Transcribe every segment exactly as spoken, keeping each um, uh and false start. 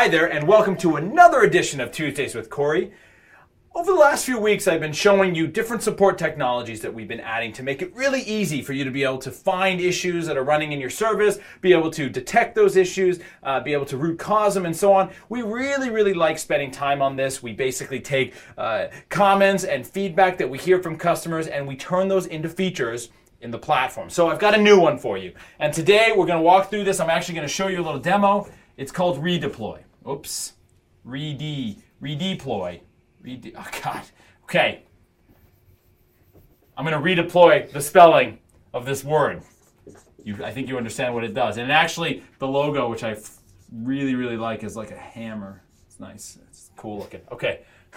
Hi there, and welcome to another edition of Tuesdays with Corey. Over the last few weeks, I've been showing you different support technologies that we've been adding to make it really easy for you to be able to find issues that are running in your service, be able to detect those issues, uh, be able to root cause them, and so on. We really, really like spending time on this. We basically take uh, comments and feedback that we hear from customers, and we turn those into features in the platform. So I've got a new one for you. And today, we're going to walk through this. I'm actually going to show you a little demo. It's called redeploy. Oops. Rede, redeploy. Rede, oh God. Okay. I'm going to redeploy the spelling of this word. You, I think you understand what it does. And actually, the logo, which I really, really like, is like a hammer. It's nice. It's cool looking. Okay.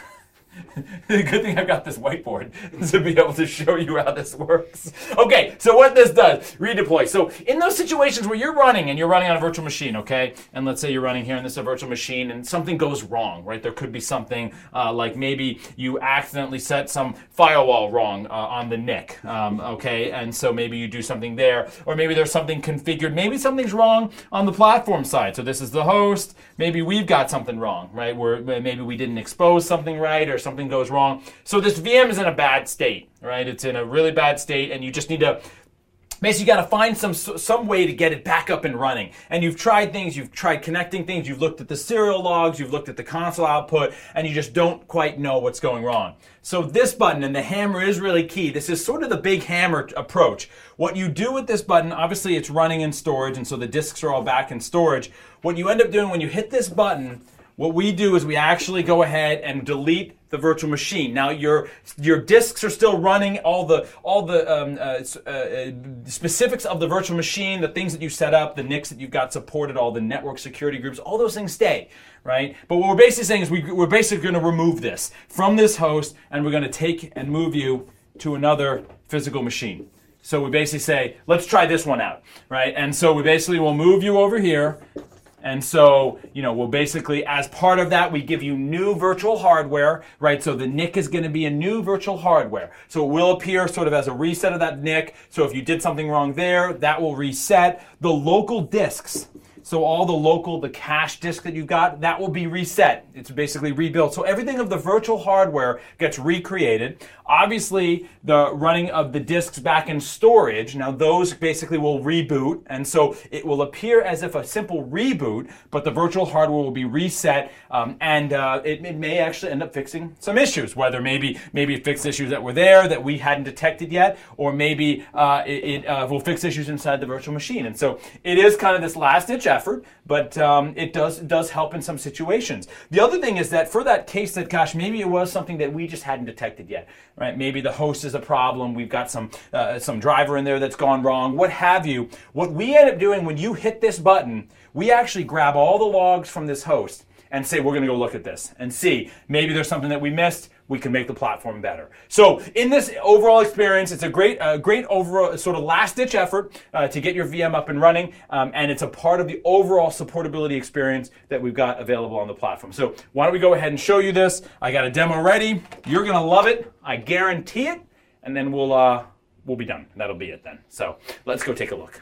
The good thing I've got this whiteboard to be able to show you how this works. Okay, so what this does, redeploy. So in those situations where you're running and you're running on a virtual machine, okay, and let's say you're running here and this is a virtual machine and something goes wrong, right? There could be something uh, like maybe you accidentally set some firewall wrong uh, on the N I C, um, okay, and so maybe you do something there, or maybe there's something configured. Maybe something's wrong on the platform side. So this is the host. Maybe we've got something wrong, right? Where maybe we didn't expose something right or something goes wrong. So this V M is in a bad state, right? It's in a really bad state, and you just need to basically got to find some some way to get it back up and running. And you've tried things, you've tried connecting things, you've looked at the serial logs, you've looked at the console output, and you just don't quite know what's going wrong. So this button, and the hammer is really key. This is sort of the big hammer approach. What you do with this button, obviously it's running in storage, and so the disks are all back in storage. What you end up doing when you hit this button, what we do is we actually go ahead and delete the virtual machine. Now your your disks are still running, all the all the um, uh, uh, specifics of the virtual machine, the things that you set up, the N I Cs that you've got supported, all the network security groups, all those things stay, right? But what we're basically saying is we, we're basically going to remove this from this host, and we're going to take and move you to another physical machine. So we basically say, let's try this one out, right? And so we basically will move you over here. And so, you know, we'll basically, as part of that, we give you new virtual hardware, right? So the N I C is going to be a new virtual hardware. So it will appear sort of as a reset of that N I C. So if you did something wrong there, that will reset. The local disks, so all the local, the cache disk that you got, that will be reset. It's basically rebuilt. So everything of the virtual hardware gets recreated. Obviously, the running of the disks back in storage, now those basically will reboot. And so it will appear as if a simple reboot, but the virtual hardware will be reset. Um, and uh, it, it may actually end up fixing some issues, whether maybe maybe it fixed issues that were there that we hadn't detected yet, or maybe uh, it, it uh, will fix issues inside the virtual machine. And so it is kind of this last-ditch effort, but um, it does it does help in some situations. The other thing is that for that case that, gosh, maybe it was something that we just hadn't detected yet, right? Maybe the host is a problem. We've got some uh, some driver in there that's gone wrong, what have you. What we end up doing when you hit this button, we actually grab all the logs from this host and say, we're going to go look at this and see. Maybe there's something that we missed. We can make the platform better. So in this overall experience, it's a great, uh, great overall sort of last-ditch effort uh, to get your V M up and running, um, and it's a part of the overall supportability experience that we've got available on the platform. So why don't we go ahead and show you this? I got a demo ready. You're going to love it. I guarantee it. And then we'll uh, we'll be done. That'll be it then. So let's go take a look.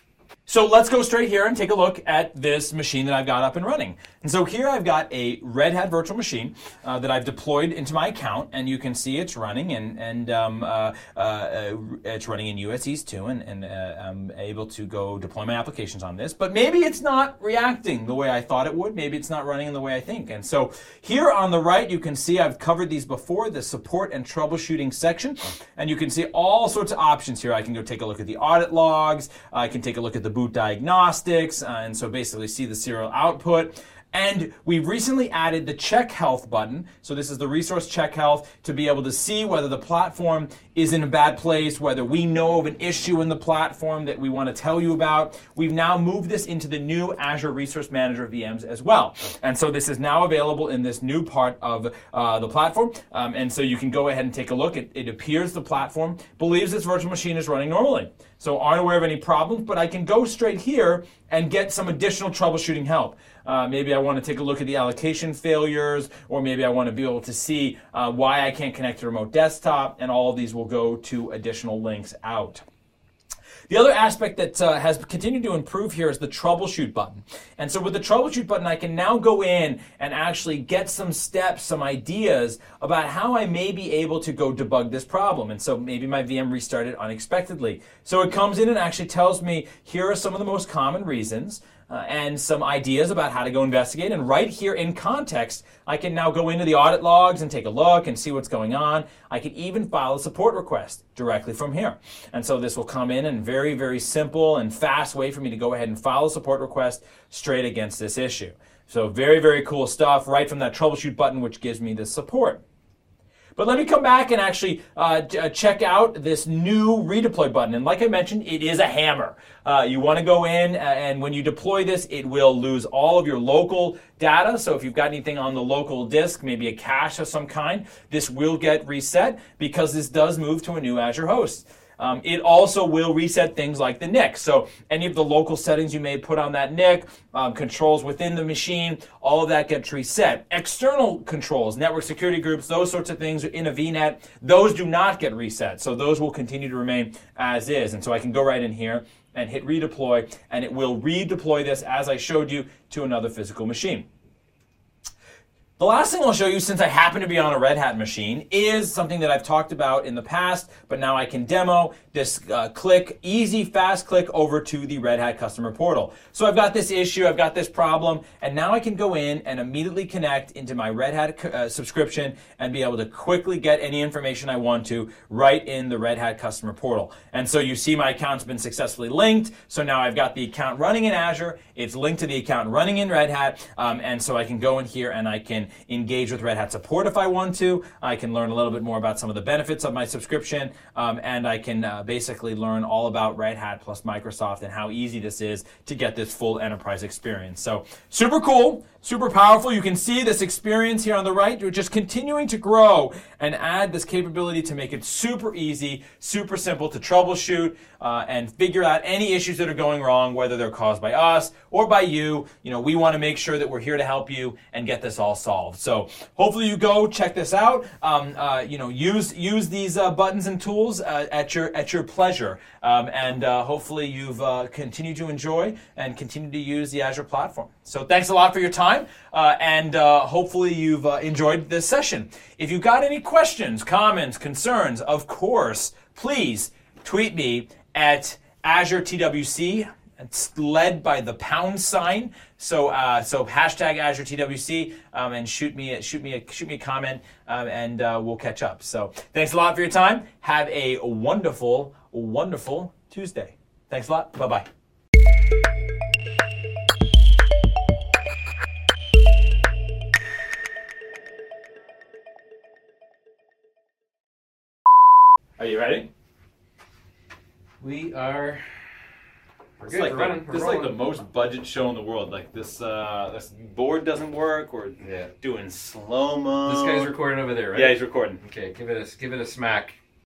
So let's go straight here and take a look at this machine that I've got up and running. And so here I've got a Red Hat virtual machine uh, that I've deployed into my account, and you can see it's running, and, and um, uh, uh, it's running in U S East two, and, and uh, I'm able to go deploy my applications on this. But maybe it's not reacting the way I thought it would. Maybe it's not running in the way I think. And so here on the right, you can see I've covered these before, the support and troubleshooting section, and you can see all sorts of options here. I can go take a look at the audit logs. I can take a look at the boot diagnostics, uh, and so basically see the serial output. And we recently added the check health button. So this is the resource check health to be able to see whether the platform is in a bad place, whether we know of an issue in the platform that we want to tell you about. We've now moved this into the new Azure Resource Manager V Ms as well. And so this is now available in this new part of uh, the platform. Um, and so you can go ahead and take a look. It, it appears the platform believes this virtual machine is running normally. So aren't aware of any problems, but I can go straight here and get some additional troubleshooting help. Uh, maybe I want to take a look at the allocation failures, or maybe I want to be able to see uh, why I can't connect to remote desktop, and all of these will go to additional links out. The other aspect that uh, has continued to improve here is the troubleshoot button. And so with the troubleshoot button, I can now go in and actually get some steps, some ideas about how I may be able to go debug this problem. And so maybe my V M restarted unexpectedly. So it comes in and actually tells me, here are some of the most common reasons. Uh, and some ideas about how to go investigate. And right here in context, I can now go into the audit logs and take a look and see what's going on. I can even file a support request directly from here. And so this will come in in a very, very simple and fast way for me to go ahead and file a support request straight against this issue. So very, very cool stuff right from that troubleshoot button, which gives me the support. But let me come back and actually uh, check out this new redeploy button. And like I mentioned, it is a hammer. Uh, you want to go in, and when you deploy this, it will lose all of your local data. So if you've got anything on the local disk, maybe a cache of some kind, this will get reset because this does move to a new Azure host. Um, it also will reset things like the N I C. So any of the local settings you may put on that N I C, um, controls within the machine, all of that gets reset. External controls, network security groups, those sorts of things in a V NET, those do not get reset. So those will continue to remain as is. And so I can go right in here and hit redeploy, and it will redeploy this, as I showed you, to another physical machine. The last thing I'll show you, since I happen to be on a Red Hat machine, is something that I've talked about in the past, but now I can demo this uh, click, easy, fast click over to the Red Hat customer portal. So I've got this issue, I've got this problem, and now I can go in and immediately connect into my Red Hat uh, subscription and be able to quickly get any information I want to right in the Red Hat customer portal. And so you see my account's been successfully linked. So now I've got the account running in Azure, it's linked to the account running in Red Hat, um, and so I can go in here and I can engage with Red Hat support if I want to. I can learn a little bit more about some of the benefits of my subscription, um, and I can uh, basically learn all about Red Hat plus Microsoft and how easy this is to get this full enterprise experience. So super cool, super powerful. You can see this experience here on the right. We're just continuing to grow and add this capability to make it super easy, super simple to troubleshoot uh, and figure out any issues that are going wrong, whether they're caused by us or by you. You know, we want to make sure that we're here to help you and get this all solved. So hopefully you go check this out. Um, uh, you know, use use these uh, buttons and tools uh, at your at your pleasure, um, and uh, hopefully you've uh, continued to enjoy and continue to use the Azure platform. So thanks a lot for your time, uh, and uh, hopefully you've uh, enjoyed this session. If you've got any questions, comments, concerns, of course, please tweet me at Azure T W C. It's led by the pound sign, so uh, so hashtag Azure T W C, um, and shoot me a, shoot me a, shoot me a comment, um, and uh, we'll catch up. So thanks a lot for your time. Have a wonderful, wonderful Tuesday. Thanks a lot. Bye bye. Are you ready? We are. We're It's good. like We're the, running. We're this is like rolling. the most budget show in the world. Like this, uh, this board doesn't work. We're Yeah. doing slow mo. This guy's recording over there, right? Yeah, he's recording. Okay, give it a give it a smack.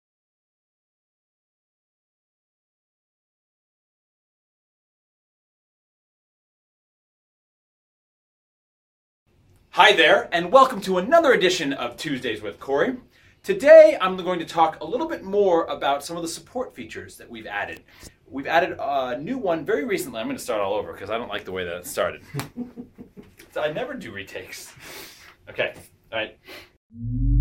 Hi there, and welcome to another edition of Tuesdays with Corey. Today, I'm going to talk a little bit more about some of the support features that we've added. We've added a new one very recently. I'm going to start all over because I don't like the way that it started. So I never do retakes. Okay, all right.